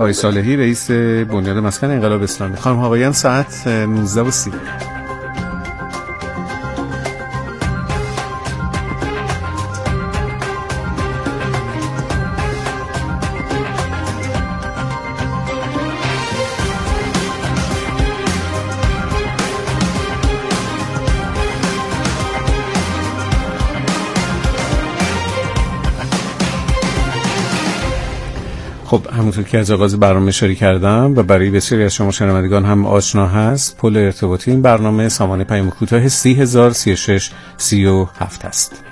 آقای صالحی رئیس بنیاد مسکن انقلاب اسلامی. خانم آقایان ساعت 19:30. خب همونطور که از آغاز برنامه اشاره کردم و برای بسیاری از شما شنوندگان هم آشنا هست، پل ارتباطی این برنامه سامانه پیام کوتاه 3003637 است.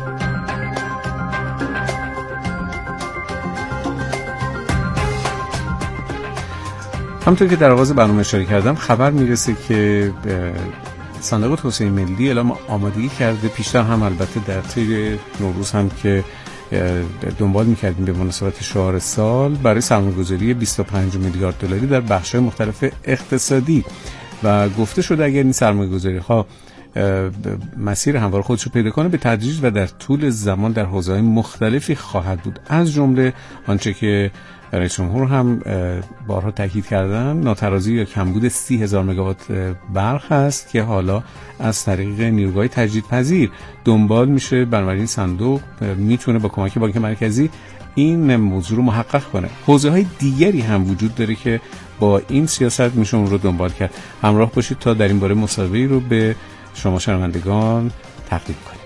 همونطور که در آغاز برنامه اشاره کردم، خبر میرسه که صندوق توسعه ملی اعلام آمادگی کرده، پیشتر هم البته در طی نوروز هم که دنبال می‌کردیم به مناسبت شعار سال، برای سرمایه‌گذاری 25 میلیارد دلاری در بخش‌های مختلف اقتصادی و گفته شده اگر این سرمایه‌گذاری‌ها مسیر هموار خودش رو پیدا کنه، به تدریج و در طول زمان در حوزه‌های مختلفی خواهد بود. از جمله آنچه که رئیس جمهور هم بارها تاکید کردن، ناترازی یا کمبود 30,000 مگاوات برق هست که حالا از طریق نیروگاه‌های تجدیدپذیر دنبال میشه. بنابراین صندوق میتونه با کمک بانک مرکزی این موضوع رو محقق کنه. حوزه‌های دیگری هم وجود داره که با این سیاست میشه اون رو دنبال کرد. همراه باشید تا در این باره مصاحبه‌ای رو به شما شنوندگان تقدیم کنیم.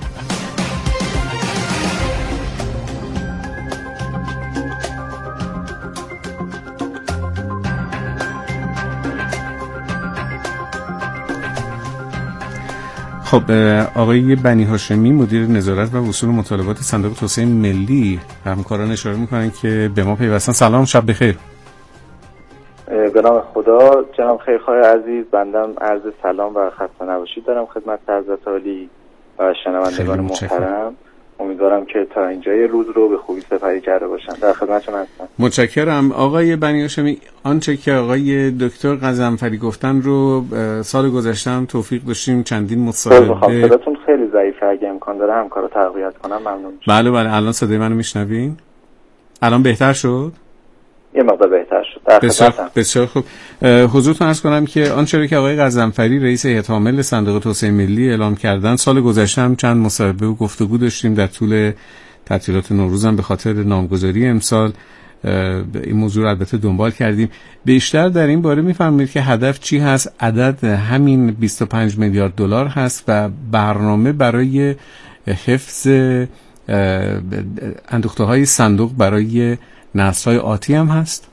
خب آقای بنی هاشمی مدیر نظارت و وصول مطالبات صندوق توسعه ملی، همکاران اشاره میکنن که به ما پیوستن. سلام، شب بخیر. به نام خدا. جناب خیرخواه عزیز، بندم عرض سلام و خسته نباشید دارم خدمت حضرت عالی و شنوندگان محترم. امیدوارم که تا اینجای روز رو به خوبی سپری کرده باشن. در خدمتتون هستم. متشکرم. آقای بنی هاشمی، آنچه که آقای دکتر غضنفری گفتن رو سال گذشته هم توفیق داشتیم چندین مصاحبه. صداتون خیلی ضعیفه، اگه امکان داره همکارا تقویت کنم ممنون میشم. بله بله، الان صدای منو میشنوین؟ الان بهتر شد؟ یه مقدار بهتر شد. بسیار خوب. حضورتون عرض کنم که آنچه که آقای غضنفری رئیس هیئت عامل صندوق توسعه ملی اعلام کردن، سال گذشته هم چند مصاحبه و گفتگو داشتیم در طول تعطیلات نوروز هم به خاطر نامگذاری امسال این موضوع رو البته دنبال کردیم. بیشتر در این باره میفهمید که هدف چی هست؟ عدد همین 25 میلیارد دلار هست و برنامه برای حفظ اندوخته‌های صندوق برای نسل‌های آتی هم هست؟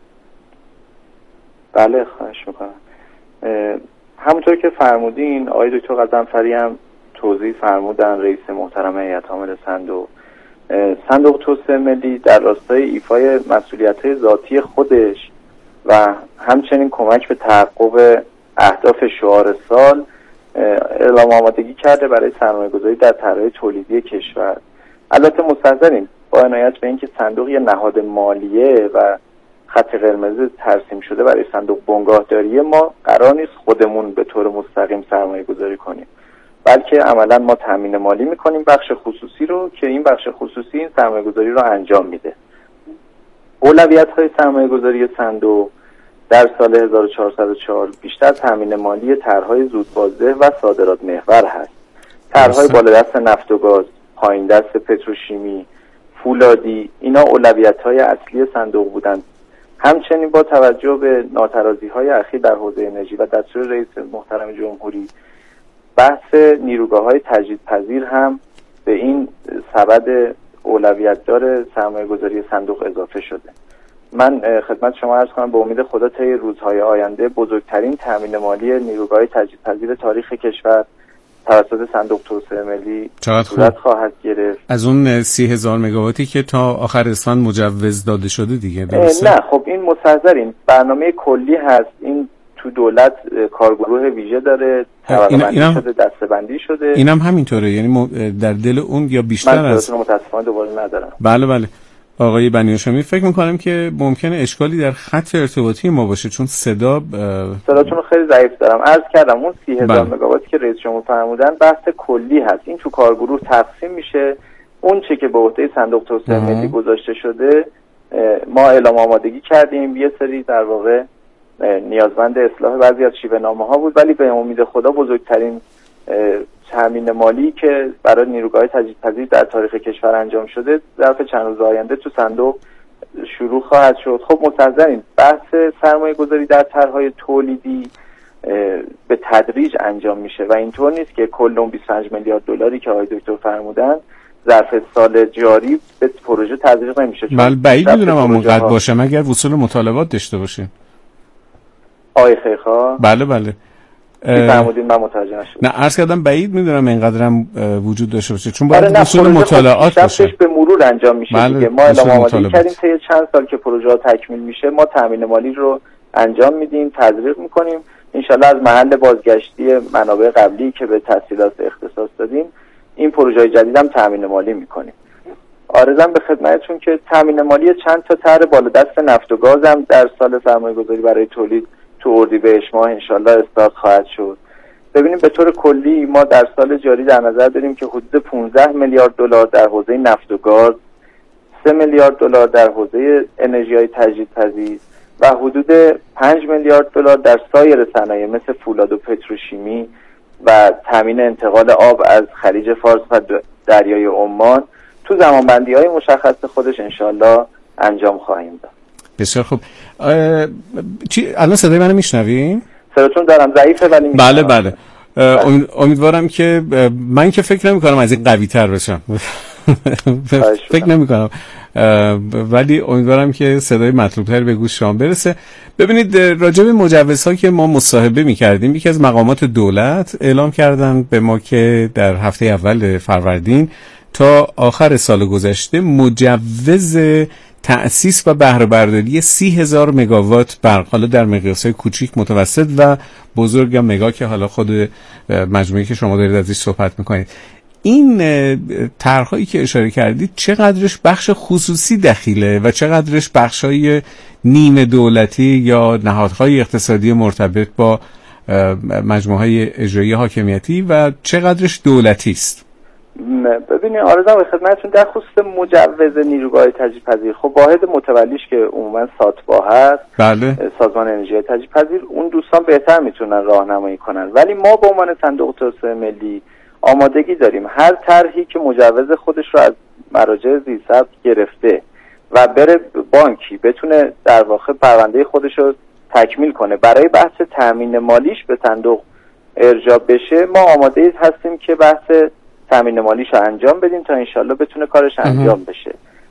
بله، خواهش میکنم. همونطور که فرمودین، آقای دکتر غضنفری هم توضیح فرمودن، رئیس محترم هیئت عامل صندوق توسعه ملی در راستای ایفای مسئولیت‌های ذاتی خودش و همچنین کمک به تحقق اهداف شعار سال اعلام آمادگی کرده برای سرمایه‌گذاری در طرح‌های تولیدی کشور. البته مستحضریم با عنایت به اینکه صندوق یه نهاد مالیه و خط قرمز ترسیم شده برای صندوق بنگاهداری، ما قرار نیست خودمون به طور مستقیم سرمایه گذاری کنیم، بلکه عملا ما تامین مالی میکنیم بخش خصوصی رو که این بخش خصوصی این سرمایه گذاری رو انجام میده. اولویت های سرمایه گذاری صندوق در سال 1404 بیشتر تامین مالی طرح‌های زودبازده و صادرات محور هست. طرح‌های بالا دست نفت و گاز، پایین دست پتروشیمی، فولادی، اینا اولویت‌های اصلی صندوق بودند. همچنین با توجه به ناترازی‌های اخیر در حوزه انرژی و دستور رئیس محترم جمهوری، بحث نیروگاه‌های تجدیدپذیر هم به این سبد اولویت‌دار سرمایه‌گذاری صندوق اضافه شده. من خدمت شما عرض کنم به امید خدا طی روزهای آینده بزرگترین تامین مالی نیروگاه‌های تجدیدپذیر تاریخ کشور توسط صندوق توسعه ملی صورت خواهد گرفت. از اون 30,000 مگاواتی که تا آخر اسفند مجوز داده شده دیگه، درسته؟ نه خب این مستحضرین برنامه کلی هست. این تو دولت کارگروه ویژه داره، طبقه‌بندی شده، دسته‌بندی شده. اینم همینطوره، یعنی در دل اون یا بیشتر از من متاسفانه دوباره ندارم. بله بله. آقای بنی هاشمی، فکر می‌کنم که ممکنه اشکالی در خط ارتباطی ما باشه، چون صداتون رو خیلی ضعیف دارم. عرض کردم اون 30,000 مگاواتی که رئیس جمهور فرمودن بحث کلی هست. این تو کارگروه تقسیم میشه. اون چه که به عهده صندوق توسعه ملی گذاشته شده ما اعلام آمادگی کردیم، یه سری در واقع نیازمند اصلاح بعضی از شیوه نامه ها بود، ولی به امید خدا بزرگترین تامین مالی که برای نیروگاه تجدیدپذیر در تاریخ کشور انجام شده ظرف چند روز آینده تو صندوق شروع خواهد شد. خب مستحضرین بحث سرمایه گذاری در طرحهای تولیدی به تدریج انجام میشه و اینطور نیست که کل 25 میلیارد دلاری که آقای دکتر فرمودن ظرف سال جاری به پروژه تزریق نمیشه. بله بعید میدونم اونقدر باشه مگر وصول مطالبات داشته باشیم. آقای خیرخواه بله فرمودین من متوجه نشدم. نه عرض کردم بعید میدونم اینقدرم وجود داشته باشه چون باید وصول مطالعات باشه. به مرور انجام میشه دیگه. ما اعلام آمادگی کردیم طی چند سال که پروژه ها تکمیل میشه ما تامین مالی رو انجام میدیم، تزریق میکنیم، انشالله از محل بازگشتی منابع قبلی که به تسهیلات اختصاص دادیم این پروژه جدید هم تامین مالی میکنیم. عرضم به خدمتتون که تامین مالی چند تا طرح بالادست نفت و گاز هم در سال سرمایه‌گذاری برای تولید تو اردیبهشت ماه انشالله استارت خواهد شد. ببینیم به طور کلی ما در سال جاری در نظر داریم که حدود 15 میلیارد دلار در حوزه نفت و گاز، 3 میلیارد دلار در حوزه انرژی‌های تجدیدپذیر و حدود 5 میلیارد دلار در سایر صنایع مثل فولاد و پتروشیمی و تامین انتقال آب از خلیج فارس و دریای عمان تو زمانبندی‌های مشخص خودش انشالله انجام خواهیم داد. بسیار خوب. الان صدای منو میشنوین؟ صداتون دارم ضعیفه ولی میشنوم. بله. امیدوارم که من که فکر نمی کنم از این قوی تر بشم. فکر نمی کنم ولی امیدوارم که صدای مطلوب تر به گوش شما برسه. ببینید راجع به مجوزها که ما مصاحبه می کردیم یکی از مقامات دولت اعلام کردن به ما که در هفته اول فروردین تا آخر سال گذشته مجوز تأسیس و بهره برداری 30,000 مگاوات برق، حالا در مقیاس‌های کوچیک، متوسط و بزرگ مگا که حالا خود مجموعی که شما دارید ازش صحبت میکنید، این طرح‌هایی که اشاره کردید چقدرش بخش خصوصی دخیله و چقدرش بخش‌های نیمه دولتی یا نهادهای اقتصادی مرتبط با مجموعه‌های اجرایی حاکمیتی و چقدرش دولتی است؟ ببینید عرضم به خدمتتون در خصوص مجوز نیروگاه تجدیدپذیر خب واحد متولیش که عموما ساتبا هست، بله، سازمان انرژی تجدیدپذیر، اون دوستان بهتر میتونن راهنمایی کنن، ولی ما به عنوان صندوق توسعه ملی آمادگی داریم هر طرحی که مجوز خودش رو از مراجع زیرسبز گرفته و بره بانکی بتونه در واقع پرونده خودش رو تکمیل کنه برای بحث تامین مالیش به صندوق ارجاع بشه، ما آماده هستیم که بحث تامین مالیش رو انجام بدیم تا انشالله بتونه کارش انجام بشه.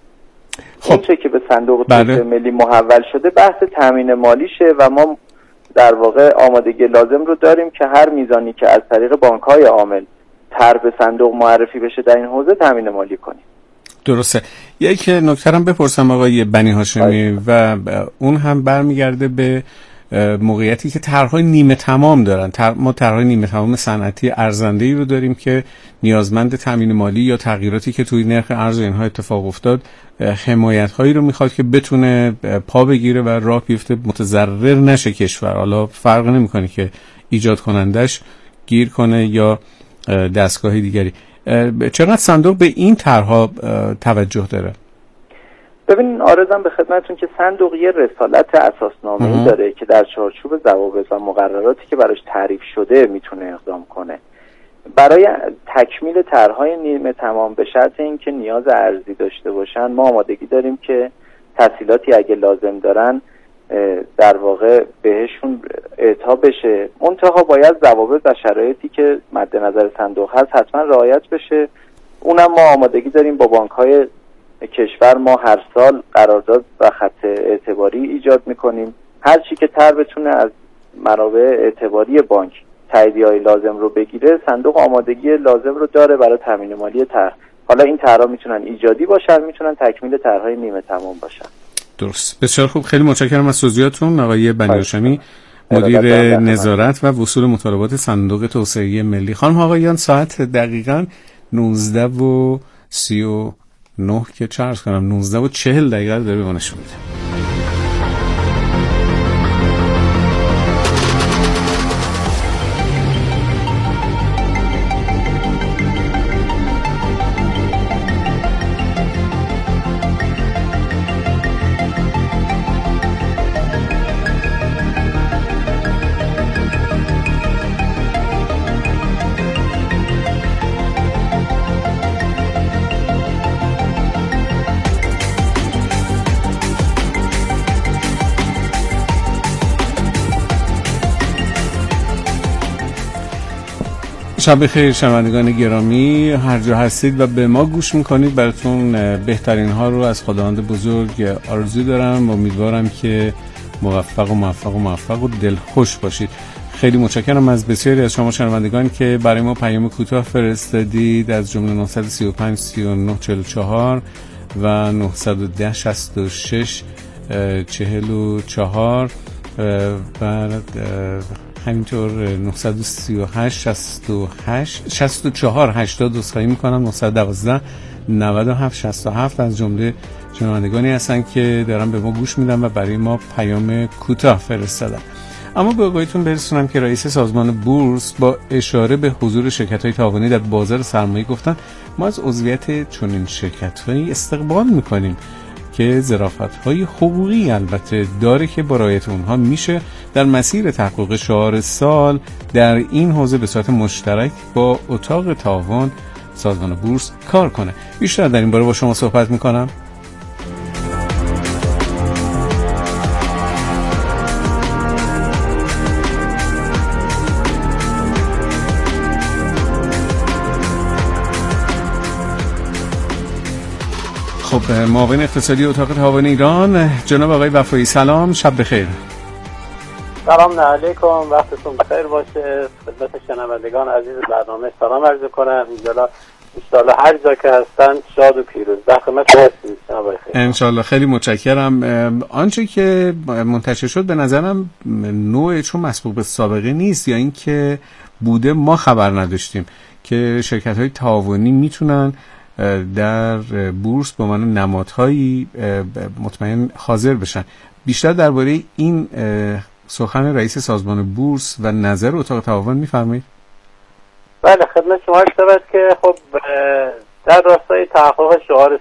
اون چه که به صندوق توسعه ملی محول شده بحث تامین مالیشه و ما در واقع آمادگی لازم رو داریم که هر میزانی که از طریق بانک‌های عامل طرح به صندوق معرفی بشه در این حوزه تامین مالی کنیم. درسته. یک نکته هم بپرسم آقای بنی هاشمی و اون هم برمیگرده به موقعیتی که طرح‌های نیمه تمام دارن. ما طرح‌های نیمه تمام صنعتی ارزنده‌ای رو داریم که نیازمند تامین مالی یا تغییراتی که توی نرخ ارز اینها اتفاق افتاد حمایت‌هایی رو میخواد که بتونه پا بگیره و راه بیفته، متضرر نشه کشور. حالا فرق نمی‌کنه که ایجاد کنندش گیر کنه یا دستگاه دیگری. چقدر صندوق به این طرح‌ها توجه داره؟ ببینین عرضم به خدمتتون که صندوق یه رسالت اساسنامه‌ای داره که در چارچوب ضوابط و مقرراتی که براش تعریف شده میتونه اقدام کنه. برای تکمیل طرح‌های نیمه تمام به شرط اینکه نیاز ارزی داشته باشن ما آمادگی داریم که تسهیلاتی اگه لازم دارن در واقع بهشون اعطا بشه، منتها باید ضوابط و شرایطی که مد نظر صندوق هست حتما رعایت بشه. اونم ما آمادگی داریم با بانک‌های کشور ما هر سال قرارداد و خط اعتباری ایجاد میکنیم. هر چی که طرح بتونه از منابع اعتباری بانک تاییدیه‌های لازم رو بگیره، صندوق آمادگی لازم رو داره برای تامین مالی طرح. حالا این طرح‌ها میتونن ایجادی باشن، میتونن تکمیل طرح‌های نیمه تمام باشن. درست. بسیار خوب، خیلی متشکرم از توضیحاتتون آقای بنی هاشمی، مدیر نظارت و وصول مطالبات صندوق توسعه ملی. خانم آقایان، ساعت دقیقاً 19:39 که چرز کنم 19:40 دقیقه داره به نشون میده. شب بخیر شنوندگان گرامی، هر جا هستید و به ما گوش میکنید، براتون بهترین ها رو از خداوند بزرگ آرزو دارم و امیدوارم که موفق و دلخوش باشید. خیلی متشکرم از بسیاری از شما شنوندگان که برای ما پیام کوتاه فرستادید، از جمله 935 39 44 و 910 66 44 و همینطور 938 64 80 دوستایی میکنم 912 97 67 از جمله شنوندگانی هستن که دارن به ما گوش میدن و برای ما پیام کوتاه فرستادن. اما به آگاهیتون برسونم که رئیس سازمان بورس با اشاره به حضور شرکت‌های تاوانی در بازار سرمایه گفتن ما از عضویت چنین شرکت‌هایی استقبال میکنیم که ظرافت‌های حقوقی البته داره که با رعایت اونها میشه در مسیر تحقق شعار سال در این حوزه به صورت مشترک با اتاق تاوان سازمان بورس کار کنه. بیشتر در این باره با شما صحبت میکنم. خب معاون اقتصادی اتاق تاوان ایران جناب آقای وفایی، سلام، شب بخیر. سلام علیکم، وقتتون بخیر باشه. خدمت شنوندگان عزیز برنامه سلام عرض کنم. انشالله هر جا که هستن شاد و پیروز. در خدمت هستید جناب آقای خیر. انشالله، خیلی متشکرم. آنچه که منتشر شد به نظرم نوع چون مسبوق به سابقه نیست یا اینکه بوده ما خبر نداشتیم که شرکت‌های تاوانی میتونن در بورس به عنوان نمادهایی مطمئن حاضر بشن. بیشتر درباره این سخن رئیس سازمان بورس و نظر اتاق تاوان میفرمایید؟ بله، خدمت شما عرض شود که خب در راستای تحقق شعار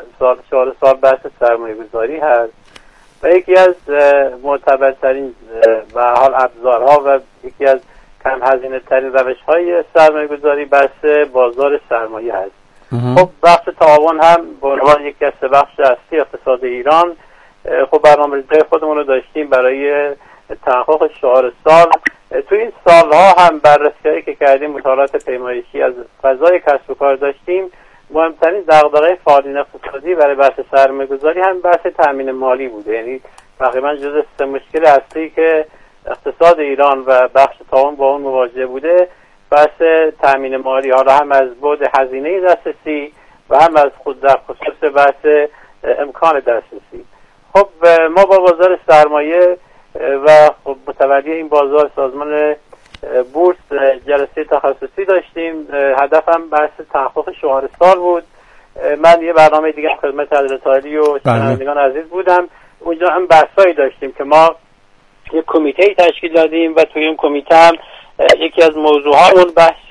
سال بحث سرمایه‌گذاری هست و یکی از معتبرترین و حال ابزارها و یکی از کم هزینه ترین روش‌های سرمایه‌گذاری بحث بازار سرمایه هست. خب بخش تاوان هم به عنوان یکی از سه بخش اصلی اقتصاد ایران خب برنامه‌ریزی خودمون رو داشتیم برای تحقق شعار سال. تو این سالها هم بررسی‌هایی که کردیم، مطالعات پیمایشی از فضای کسب و کار داشتیم. مهمترین دغدغه فعالین اقتصادی برای بحث سرمایه‌گذاری هم بحث تامین مالی بوده، یعنی تقریبا جزء سه مشکل اصلی که اقتصاد ایران و بخش تاوان با اون مواجه بوده بحث تامین مالی، حالا هم از بعد هزینه دسترسی و هم از خود در خصوص بحث امکان دسترسی. خب ما با بازار سرمایه و خب متولی این بازار سازمان بورس جلسه تخصصی داشتیم. هدفم بحث تحقق شعار سال بود. من یه برنامه دیگه خدمت حضرت عالی و شنوندگان عزیز بودم. اونجا هم بحثایی داشتیم که ما یک کمیته تشکیل دادیم و توی اون کمیته هم یکی از موضوعات بحث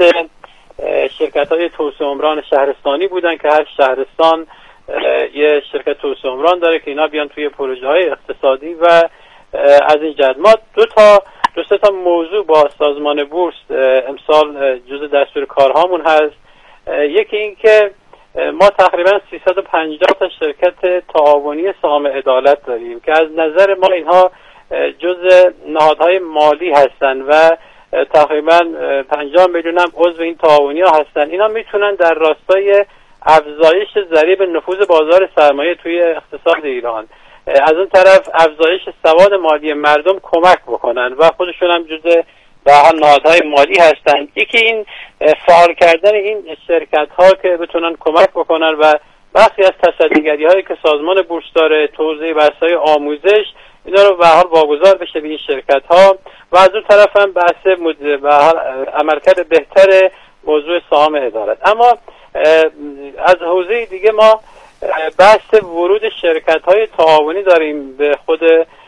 شرکت‌های توسعه عمران شهرستانی بودن که هر شهرستان یه شرکت توسعه عمران داره که اینا بیان توی پروژه‌های اقتصادی و از این جهت ما دو سه تا موضوع با سازمان بورس امسال جزء دستور کارهامون هست. یکی این که ما تقریبا 350 تا شرکت تعاونی سهام عدالت داریم که از نظر ما اینها جزء نهادهای مالی هستن و تقریبا 50 میلیون هم عضو این تعاونی ها هستن. اینا میتونن در راستای افزایش ضریب نفوذ بازار سرمایه توی اقتصاد ایران، از اون طرف افزایش سواد مالی مردم کمک بکنن و خودشون هم جزء به حال نهادهای مالی هستن. یکی این فعال کردن این شرکت ها که بتونن کمک بکنن و بخشی از تصدیگری هایی که سازمان بورس داره، توزیع بحث‌های آموزش، اینا رو به حال واگذار بشه به این شرکت ها و از اون طرف هم بحث به حال عملکرد بهتر موضوع سهام عدالت. اما از حوزه دیگه ما بحث ورود شرکت های تعاونی داریم به خود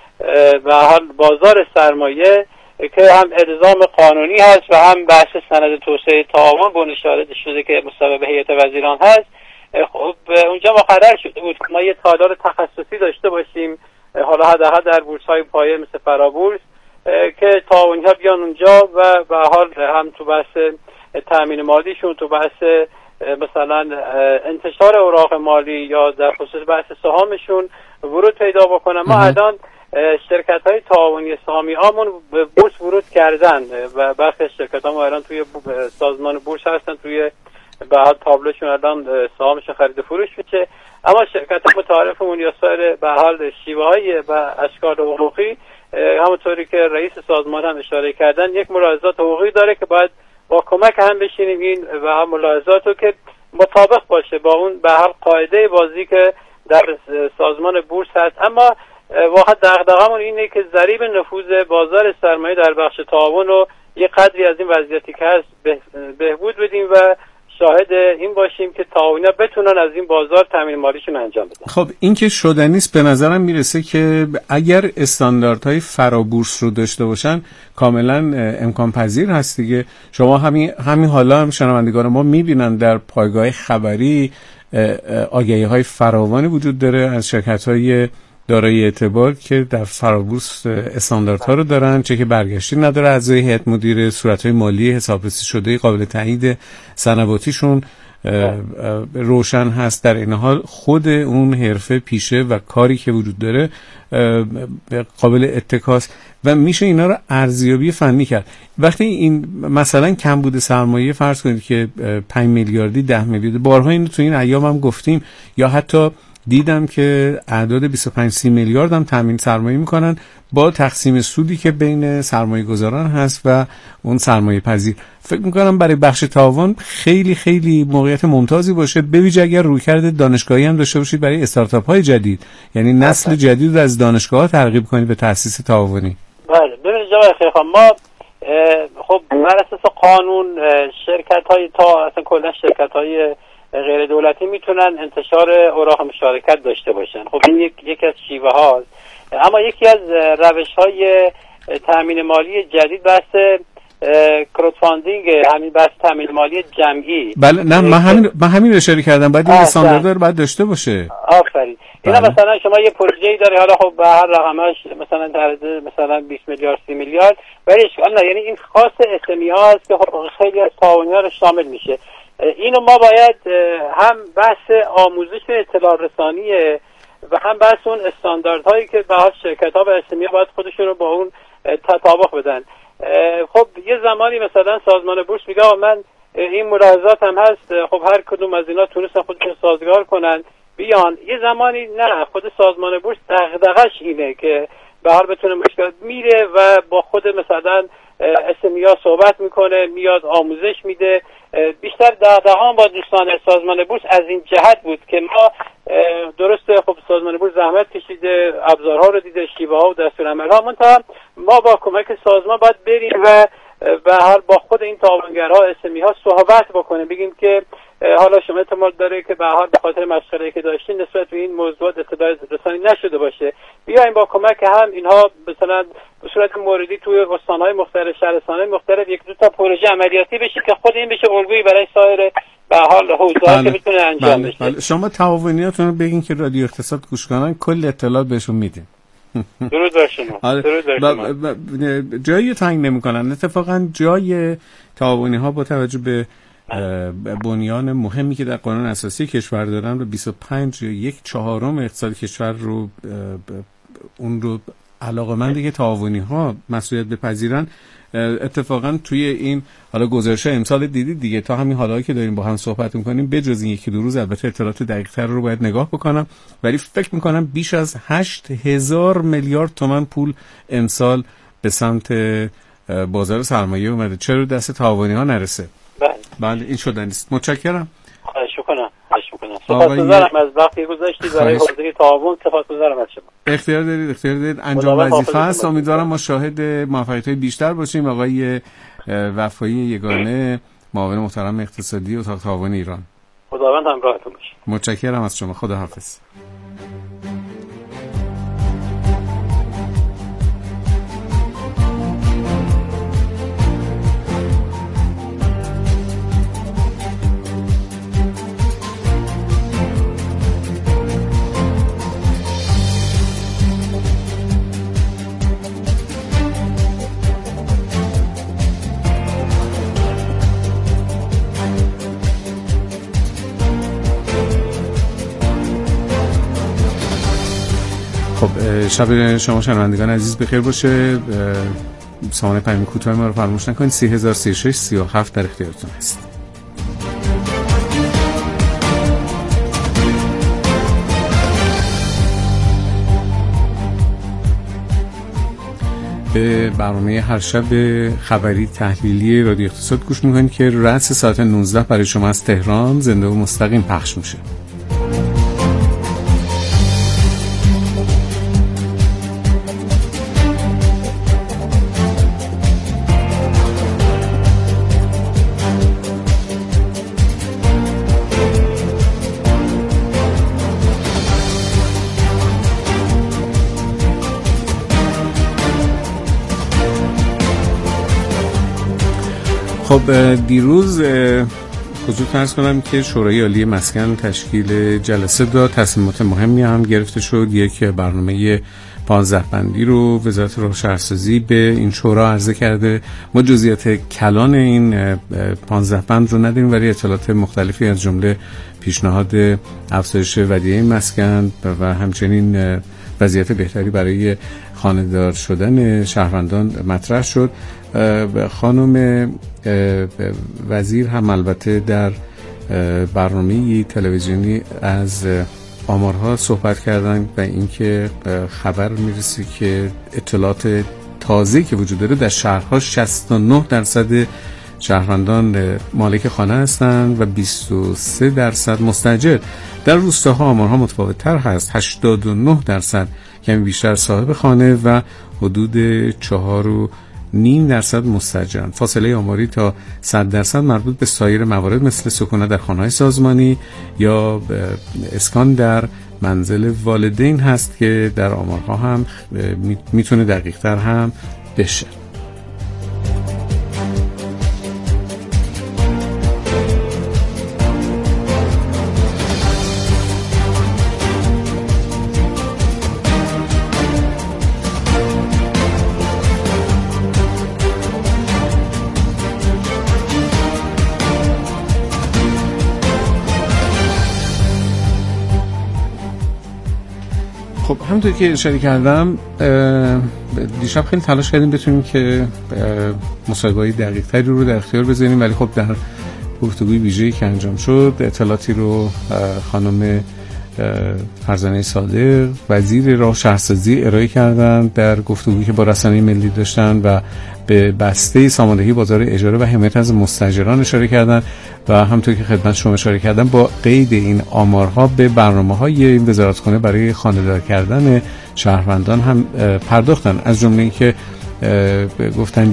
به حال بازار سرمایه که هم الزام قانونی هست و هم بحث سند توسعه تعاون به اشاره شده که مصوبه هیئت وزیران هست. خب اونجا مقرر شده بود ما یه تالار تخصصی داشته باشیم، حالا حداقل در بورس های پایه مثل فرابورس، که تعاونی ها بیان اونجا و به حال هم تو بحث تامین مالیشون، تو بحث مثلا انتشار اوراق مالی یا در خصوص بحث سهامشون ورود پیدا بکنن. ما الان شرکت‌های تعاونی سهامی هامون به بورس ورود کردن و برخی از شرکت‌ها الان توی سازمان بورس هستن، توی به حال تابلوشون الان سهامشون خرید و فروش میشه. اما شرکت متعارفمون یا سایر به حال شیوه‌های و اشکال حقوقی، همونطوری که رئیس سازمان هم اشاره کردن، یک ملاحظات حقوقی داره که باید با کمک هم بشینیم این و ملاحظات رو که مطابق باشه با اون به حال قاعده بازی که در سازمان بورس هست. اما واقعا دغدغه‌مون اینه که ضریب نفوذ بازار سرمایه در بخش تعاون رو یه قدری از این وضعیتی که هست بهبود بدیم و شاهد این باشیم که تعاونی‌ها بتونن از این بازار تامین مالیشون انجام بدن. خب این که شدنی است، به نظرم میرسه که اگر استانداردهای فرابورس رو داشته باشن کاملا امکان پذیر هست دیگه. شما همین حالا هم شنوندگان ما میبینن در پایگاه خبری آگهی‌های فراوانی وجود داره از شرکت‌های دارای اعتبار که در فرابورس استانداردها رو دارن، چه که برگشتی نداره، اعضای هیئت مدیره، صورت‌های مالی حسابرسی شده قابل تایید سنواتیشون روشن هست. در این حال خود اون حرفه پیشه و کاری که وجود داره قابل اتکاست و میشه اینا رو ارزیابی فنی کرد. وقتی این مثلا کمبود سرمایه فرض کنید که 5 میلیاردی 10 میلیارد، بارها اینو تو این ایام هم گفتیم، یا حتی دیدم که اعداد 25-30 میلیارد هم تامین سرمایه میکنن با تقسیم سودی که بین سرمایه گذاران هست و اون سرمایه پذیر. فکر میکنم برای بخش تعاون خیلی خیلی موقعیت ممتازی باشه، به ویژه اگر رویکرد دانشگاهی هم داشته باشید برای استارتاپ های جدید، یعنی نسل جدید رو از دانشگاه ها ترغیب کنید به تأسیس تعاونی. بله ببینید جناب خیلی خب ما خب بر اساس قانون شرکت های اصلا کلا شرکت های غیر دولتی میتونن انتشار اوراق مشارکت داشته باشن. خب این یکی از شیوه هاست. اما یکی از روش های تامین مالی جدید بحث کراودفاندینگ، همین بحث تامین مالی جمعی. بله نه من همین رو اشاره کردم، باید این استاندارد رو باید داشته باشه. آفرین. اینا مثلا شما یه پروژه‌ای داری، حالا خب به هر رقمش مثلا در مثلا 20 میلیارد 30 میلیارد، ولی اشکال نه، یعنی این خاص اسمی ها است که خب خیلی از تعاونی‌ها رو شامل میشه. اینو ما باید هم بحث آموزش اطلاع رسانیه و هم بحث اون استانداردهایی که به شرکت‌ها و اسمی ها باید خودشون رو با اون تطابق بدن. خب یه زمانی مثلا سازمان بورس میگه من این ملاحظات هم هست، خب هر کدوم از اینا تونستن خودشون سازگار کنن بیان. یه زمانی نه، خود سازمان بورس دغدغه‌اش اینه که به هر بتونه مشکلات میره و با خود مثلا اسمیا صحبت میکنه، میاد آموزش میده. بیشتر دغدغه‌ام با دوستان سازمان بورس از این جهت بود که ما درسته خب سازمان بورس زحمت کشیده، ابزارها رو دیده، شیوه ها و دستورالعمل‌ها، منتها ما با کمک سازمان باید بریم و به هر با خود این تعاونگرها اسمی ها صحبت بکنه، بگیم که حالا شما احتمال داره که به هر به خاطر مشغله که داشتین نسبت به این موضوعات اطلاع رسانی نشده باشه، بیایم با کمک هم اینها مثلا به صورت موردی توی استان‌های مختلف، شهرستان‌های مختلف یک دو تا پروژه عملیاتی بشه که خود این بشه الگویی برای سایر به حال حوزه‌ها که بتونه انجام بشه. بله. شما تعاونیاتون رو بگین که رادیو اقتصاد گوش کنن، کل اطلاعات بهشون میدین. درود بر شما. درود بر شما. جایی تنگ نمی‌کنن. اتفاقا جای تعاونی‌ها با توجه به بنیان مهمی که در قانون اساسی کشور دارن رو 25 یا 1/4 اقتصاد کشور رو اون رو علاقه‌مند که تعاونی‌ها مسئولیت بپذیرن. اتفاقا توی این حالا گزارش امسال دیدید دیگه، تا همین حالا که داریم با هم صحبت می‌کنیم بجز این یکی دو روز البته اطلاعات دقیق‌تر رو باید نگاه بکنم، ولی فکر می‌کنم بیش از 8000 میلیارد تومان پول امسال به سمت بازار سرمایه اومده. چرا دست تعاونی‌ها نرسه؟ بله این شدنی است. متشکرم. خواهش می‌کنم. سپاسگزارم از وقتی گذاشتید برای حوزه تعاون. سپاسگزارم از شما. اختیار دارید. انجام وظیفه است. امیدوارم ما شاهد موفقیت‌های بیشتر باشیم. آقای وفایی یگانه، معاون محترم اقتصادی اتاق تعاون ایران. خداوند همراهتون باشه. متشکرم از شما. خداحافظ. شب شما شنوندگان عزیز بخیر باشه. سامان پیام کوتاه ما رو فراموش نکنید. 3036 37 در اختیارتون هست. به برنامه هر شب خبری تحلیلی رادیو اقتصاد گوش میکنید که رأس ساعت 19 برای شما از تهران زنده و مستقیم پخش میشه. خب دیروز حضور فرض کنم که شورای عالی مسکن تشکیل جلسه داد، تصمیمات مهمی هم گرفته شد. یک برنامه 15 بندی رو وزارت راه شهرسازی به این شورا عرضه کرده. ما جزئیات کلان این 15 بند رو نداریم، ولی اطلاعات مختلفی از جمله پیشنهاد افزایش ودیعه مسکن و همچنین وضعیت بهتری برای خانه‌دار شدن شهروندان مطرح شد. خانم وزیر هم البته در برنامه تلویزیونی از آمارها صحبت کردن و اینکه خبر میرسه که اطلاعات تازه‌ای که وجود داره در شهرها 69% شهروندان مالک خانه هستند و 23% مستاجر. در روستاها آمارها متفاوت‌تر هست. 89% کمی بیشتر صاحب خانه و حدود 4.5% مستاجرند. فاصله آماری تا 100% مربوط به سایر موارد مثل سکونت در خانه‌های سازمانی یا اسکان در منزل والدین هست که در آمارها هم میتونه دقیق‌تر هم بشه. خب همونطور که اشاره کردم دیشب خیلی تلاش کردیم بتونیم که مصاحبه‌های دقیق‌تری رو در اختیار بذاریم، ولی خب در گفتگوی ویژه‌ای که انجام شد اطلاعاتی رو خانم فرزانه صادق وزیر راه شهرسازی ارائه کردن در گفتگویی که با رسانه ملی داشتن و به بسته ساماندهی بازار اجاره و حمایت از مستاجران اشاره کردن و همونطور که خدمت شما اشاره کردم با قید این آمارها به برنامه‌های این وزارتخانه برای خانه‌دار کردن شهروندان هم پرداختن. از جمله اینکه گفتن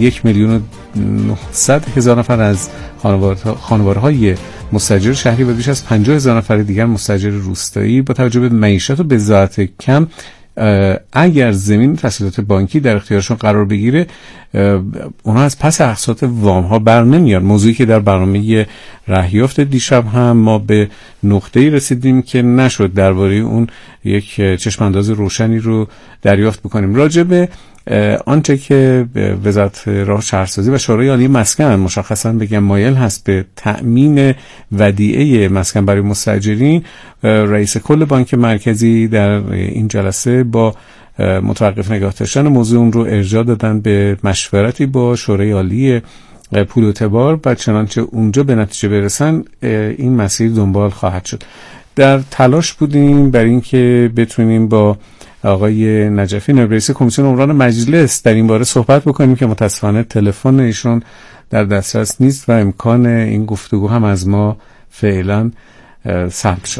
1,900,000 نفر از خانوارهای مستاجر شهری و بیش از 50,000 نفر دیگر مستاجر روستایی با توجه به معیشت و بضاعت کم اگر زمین تسهیلات بانکی در اختیارشون قرار بگیره اونها از پس اقساط وام ها بر نمیان. موضوعی که در برنامه رهیافت دیشب هم ما به نقطه‌ای رسیدیم که نشد درباره اون یک چشمانداز روشنی رو دریافت بکنیم. راجع به آنچه که وزارت راه شهرسازی و شورای عالی مسکن مشخصا بگم مایل هست به تأمین ودیعه مسکن برای مستاجرین، رئیس کل بانک مرکزی در این جلسه با متوقف نگاه داشتن موضوع اون رو ارجاع دادن به مشورتی با شورای عالی پول و اعتبار و چنانچه اونجا به نتیجه برسن این مسیر دنبال خواهد شد. در تلاش بودیم برای اینکه بتونیم با آقای نجفی نایب رئیس کمیسیون عمران مجلس در این باره صحبت بکنیم که متاسفانه تلفن ایشون در دسترس نیست و امکان این گفتگو هم از ما فعلا سلب شده.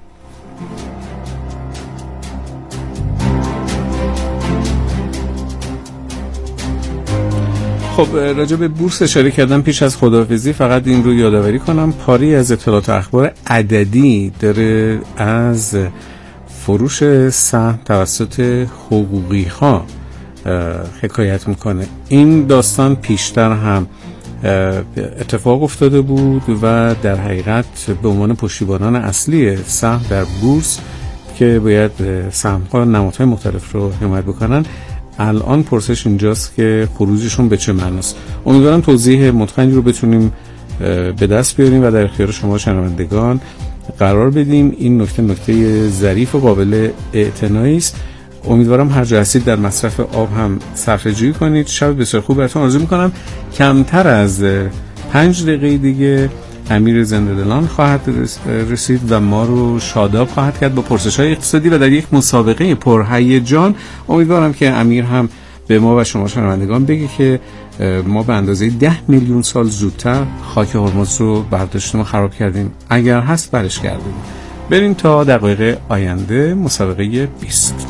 خب راجع به بورس اشاره کردم. پیش از خداحافظی فقط این رو یادآوری کنم پاری از اطلاعات اخبار عددی داره از فروش سهم توسط حقوقی ها حکایت میکنه. این داستان پیشتر هم اتفاق افتاده بود و در حقیقت به عنوان پشتیبانان اصلی سهم در بورس که باید سهم ها نمادهای مختلف رو حمایت بکنن، الان پرسش اینجاست که خروجشون به چه معناست. امیدوارم توضیح متقنی رو بتونیم به دست بیاریم و در اختیار شما شنوندگان قرار بدیم. این نکته ظریف و قابل اعتنایی است. امیدوارم هر جا هستید در مصرف آب هم صرفه‌جویی کنید. شب بسیار خوب براتون آرزو میکنم. کمتر از 5 دقیقه دیگه امیر زنده‌دلان خواهد رسید و ما رو شاداب خواهد کرد با پرسش‌های اقتصادی و در یک مسابقه پرهیجان. امیدوارم که امیر هم به ما و شما شنوندگان بگه که ما به اندازه 10 میلیون سال زودتر خاک هرمز رو برداشتیم و خراب کردیم. اگر هست برش کردیم. بریم تا دقایق آینده مسابقه 20.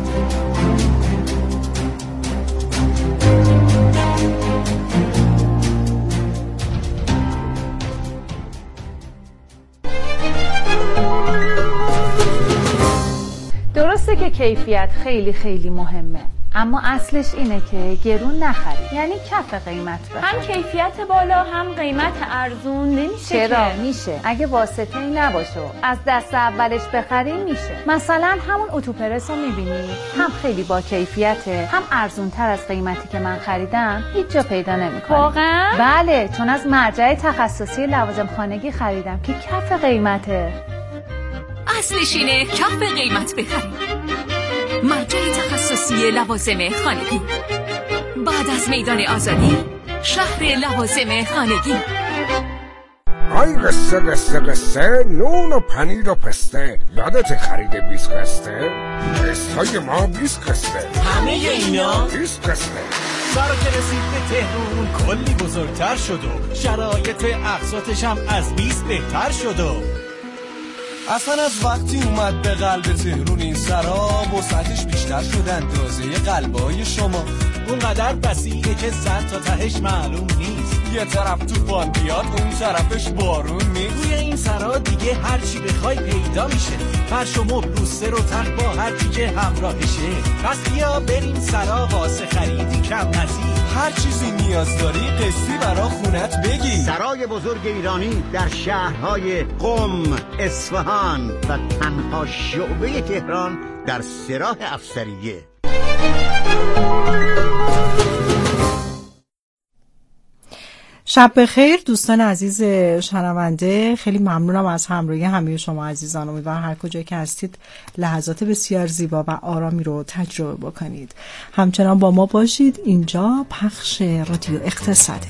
درسته که کیفیت خیلی خیلی مهمه، اما اصلش اینه که گرون نخرید، یعنی کف قیمت بخرید. هم کیفیت بالا هم قیمت ارزون نمیشه. چرا میشه؟ اگه واسطه ای نباشه از دست اولش بخریم میشه. مثلا همون اتوپرس رو میبینی، هم خیلی با keyfیته، هم ارزون تر از قیمتی که من خریدم هیچ جا پیدا نمیکنی. واقعا؟ بله، چون از مرجع تخصصی لوازم خانگی خریدم که کف قیمته. اصلش اینه کف قیمت بخریم. مرجع تخصصی لوازم خانگی، بعد از میدان آزادی، شهر لوازم خانگی. آی قصه قصه قصه، نون و پنیر و پسته، یادت خرید 20 قسطه؟ قسطای ما 20 قسطه، همه اینا 20 قسطه. سارا که رسید به تهرون کلی بزرگتر شد و شرایط اقساطش هم از 20 بهتر شد و اصلا از وقتی اومد به قلب تهرون این سرا وسعتش بیشتر شد اندازه قلبای شما. اونقدر وسیعه که زد تا تهش معلوم نیست. یه طرف طوفان بیاد اون طرفش بارون نیست. روی این سرا دیگه هر چی بخوای پیدا میشه. فرش و مبل و سر و تخت با هر چی که همراهشه. پس بیا بریم سرا واسه خریدی کم نزید. هر چیزی نیاز داری قسطی برا خونت بگی. سرای بزرگ ایرانی در شهرهای قم، اصفهان و تنها شعبه تهران در سراح افسریه. شب بخیر دوستان عزیز شنونده، خیلی ممنونم از همراهی همه شما عزیزان. امیدوارم هر کجایی که هستید لحظات بسیار زیبا و آرامی رو تجربه بکنید. همچنان با ما باشید. اینجا پخش رادیو اقتصاده.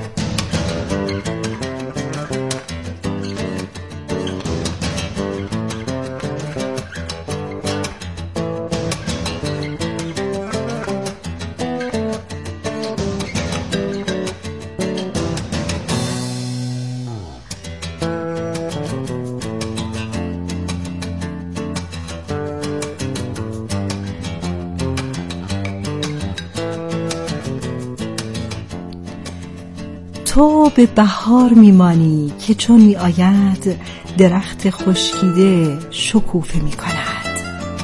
تو به بهار میمانی که چون می آید درخت خشکیده شکوفه می کند.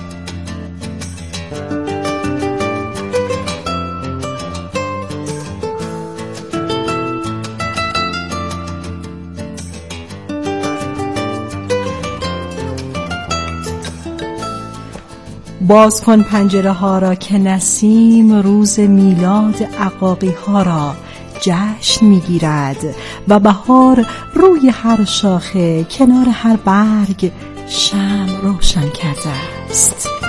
باز کن پنجره ها را که نسیم روز میلاد عقاقی ها را جشن میگیرد و بهار روی هر شاخه کنار هر برگ شمع روشن کرده است.